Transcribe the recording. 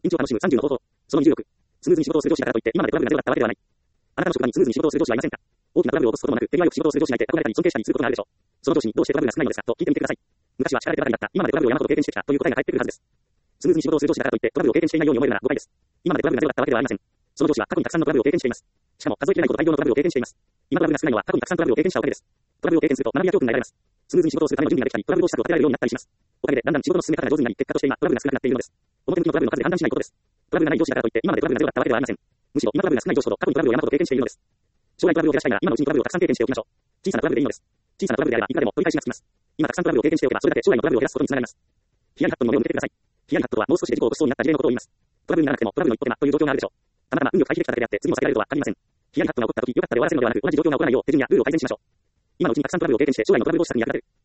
延長楽しむ30の方法。その26。スムーズに仕事をする上司だからといって今までトラブルがゼロだったわけではない。あなたの職場にスムーズに仕事をする上司はいませんか？大きなトラブルを起こすこともなく、手際よく仕事をする上司がいて、憧れたり尊敬したりすることがあるでしょう。その上司にどうしてトラブルが少ないのですかと聞いてみてください。昔は力手ばかりだった。今までトラブルを山ほど経験してきたという答えが返ってくるはずです。スムーズに仕事をする上司だからといってトラブルを経験していないように思えるなら誤解です。今までトラブルがゼロだったわけではありません。その上司は過去にたくさんのトラブルを経験しています。しかも数えきれないほど大量のトラブルを経験しています。今トラブルが少ないのは過去にたくさんトラブルを経験したおかげです。トラブルを経験すると学びや教訓が得られます。スムーズに仕事をするための準備ができたり、トラブル防止策を立てられるようになったりします。おかげでだんだん仕事の進め方が上手になり、結果として今トラブルが少なくなっているのです。表向きのトラブルの数で判断しないことです。トラブルがない上司だからといって今までトラブルがゼロだったわけではありません。むしろ今トラブルが少ない上司ほど過去にトラブルを山ほど経験しているのです。将来トラブルを減らしたいなら今のうちにトラブルをたくさん経験しておきましょう。小さなトラブルでいいのです。小さなトラブルであればいくらでも取り返しがつきます。今たくさんトラブルを経験しておけばそれだけ将来のトラブルを減らすことにつながります。ヒヤリハットの目を向けてください。ヒヤリハットとはもう少しで事故を起こしそうになった事例のことを言います。トラブルにならなくてもトラブルの一歩手間という状況があるでしょう。たまたま運よく回避できただけであって次も避けられるとは限りません。ヒヤリハットが起こった時良かったで終わらせるのではなく同じ状況が起こらないよう手順やルールを改善しましょう。今のうちにたくさんトラブルを経験して将来のトラブル防止策に役立てる。